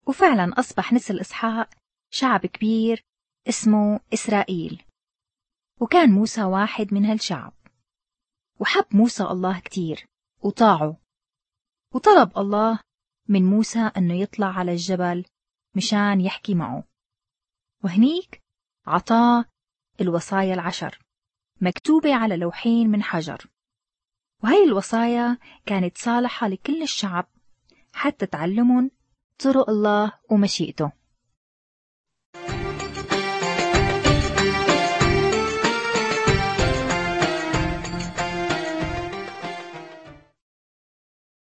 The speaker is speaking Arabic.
وفعلا أصبح نسل إسحاق شعب كبير اسمه إسرائيل، وكان موسى واحد من هالشعب. وحب موسى الله كتير وطاعه، وطلب الله من موسى أنه يطلع على الجبل مشان يحكي معه، وهنيك عطاه الوصايا 10 مكتوبة على لوحين من حجر. وهي الوصايا كانت صالحة لكل الشعب حتى تعلمهم طرق الله ومشيئته.